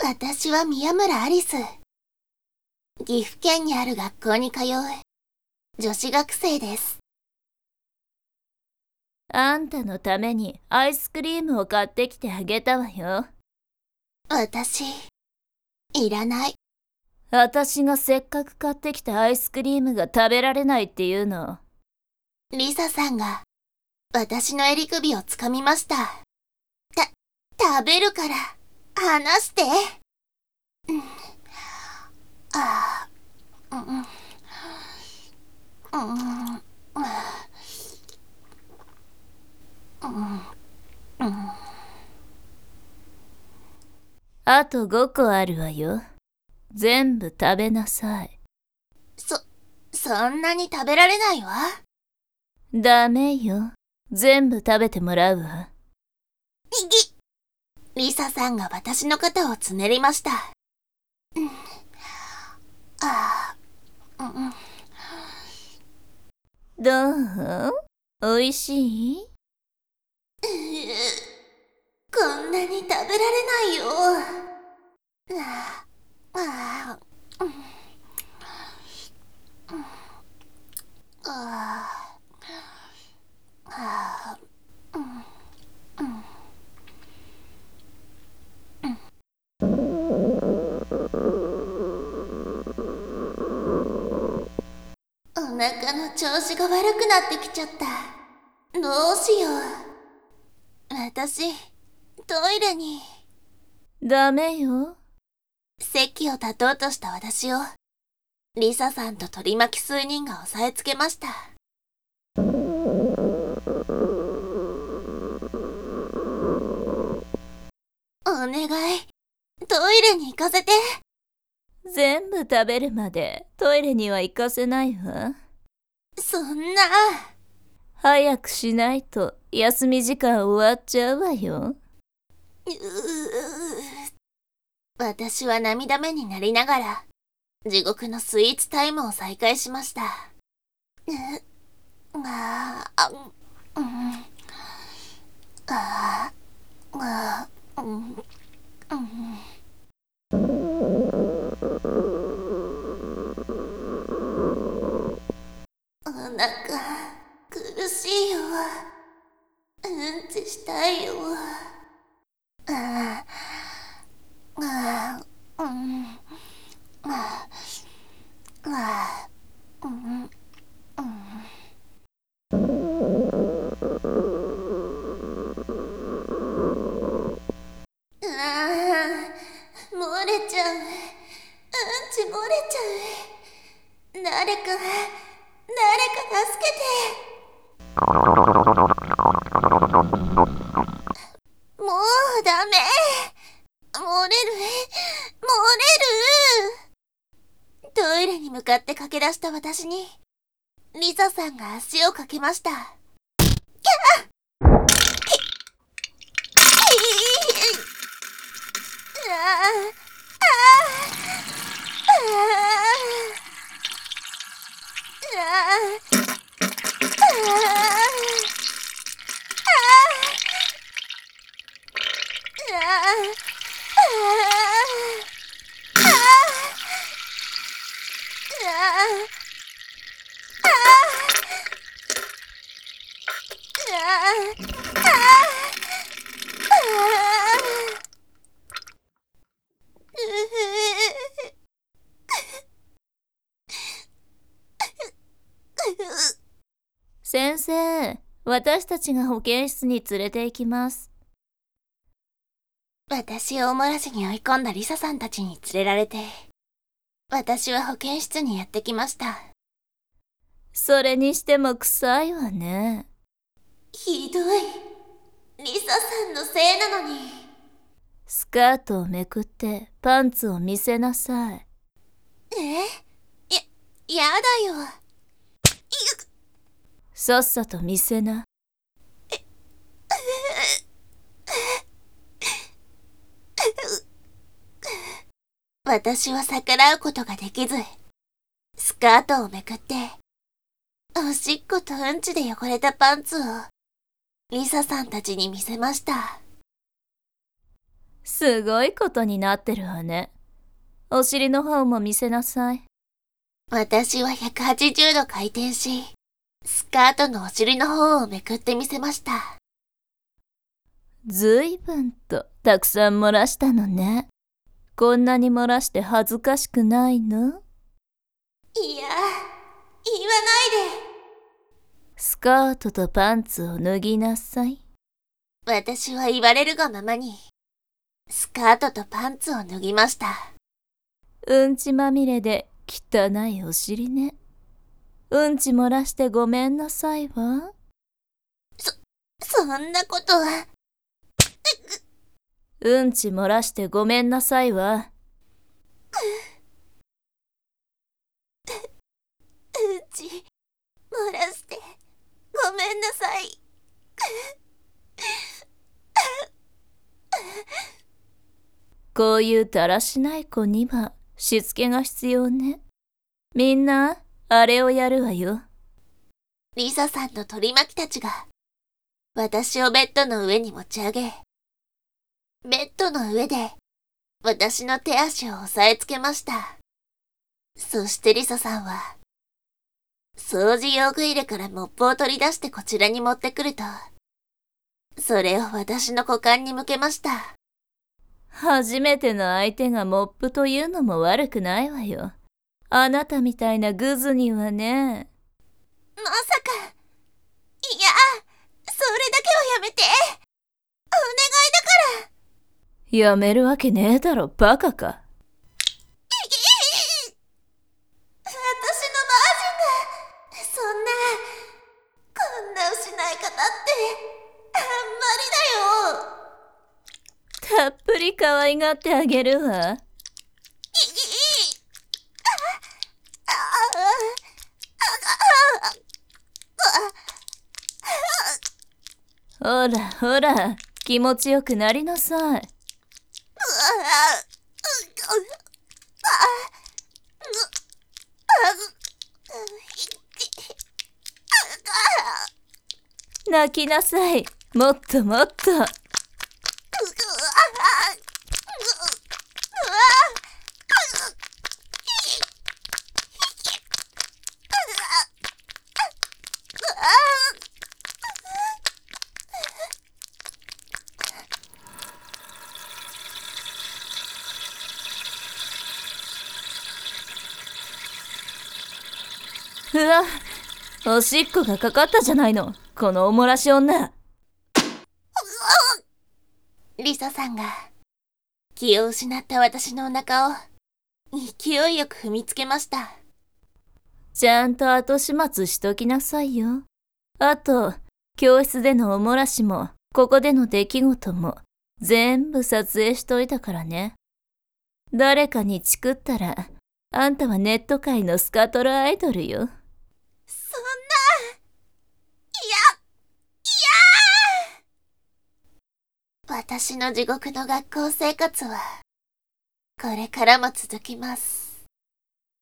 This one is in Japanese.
私は宮村アリス。岐阜県にある学校に通う女子学生です。 あんたのためにアイスクリームを買ってきてあげたわよ。 私、いらない。 私がせっかく買ってきたアイスクリームが食べられないっていうの。 リサさんが私の襟首をつかみました。食べるから離して。ああ、 あと5個あるわよ。全部食べなさい。 そんなに食べられないわ。 ダメよ。全部食べてもらうわ。 リサさんが私の肩をつねりました。 どう？おいしい？ こんなに食べられないよ。お腹の調子が悪くなってきちゃった。どうしよう。私、トイレに。 ダメよ。 席を立とうとした私を、リサさんと取り巻き数人が押さえつけました。お願い、トイレに行かせて。 全部食べるまでトイレには行かせないわ。 そんな。 早くしないと休み時間終わっちゃうわよ。 私は涙目になりながら、地獄のスイーツタイムを再開しました。お腹苦しいよ。うんちしたいよ。漏れちゃう。うんち漏れちゃう。誰か助けて。もうダメ。漏れる。トイレに向かって駆け出した私に、リサさんが足をかけました。キャー！ 先生、私たちが保健室に連れて行きます。 私をおもらしに追い込んだリサさんたちに連れられて、私は保健室にやってきました。 それにしても臭いわね。 ひどい。リサさんのせいなのに。 スカートをめくってパンツを見せなさい。 やだよ。 さっさと見せな。 私は逆らうことができず、スカートをめくって、おしっことうんちで汚れたパンツを、リサさんたちに見せました。 すごいことになってるわね。お尻の方も見せなさい。 私は180度回転し、スカートのお尻の方をめくってみせました。 ずいぶんとたくさん漏らしたのね。こんなに漏らして恥ずかしくないの？ いや、言わないで。 スカートとパンツを脱ぎなさい。 私は言われるがままに、スカートとパンツを脱ぎました。 うんちまみれで汚いお尻ね。うんち漏らしてごめんなさいわ。 そんなことは。 うんち漏らしてごめんなさいわ。 うんち漏らしてごめんなさい。 こういうだらしない子にはしつけが必要ね。みんなあれをやるわよ。 リサさんの取り巻きたちが私をベッドの上に持ち上げ、ベッドの上で私の手足を押さえつけました。そしてリサさんは掃除用具入れからモップを取り出してこちらに持ってくると、それを私の股間に向けました。 初めての相手がモップというのも悪くないわよ。あなたみたいなグズにはね。 まさか。いや、それだけはやめて。お願いだから。 やめるわけねえだろ、バカか。 私のバージンが、こんな失い方って、あんまりだよ。 たっぷり可愛がってあげるわ。ほらほら、気持ちよくなりなさい。泣きなさい。もっともっと。うわ、おしっこがかかったじゃないの、このおもらし女。 リサさんが気を失った私のお腹を勢いよく踏みつけました。 ちゃんと後始末しときなさいよ。あと、教室でのおもらしも、ここでの出来事も、全部撮影しといたからね。誰かにチクったら、あんたはネット界のスカトルアイドルよ。 そんな、私の地獄の学校生活は、これからも続きます。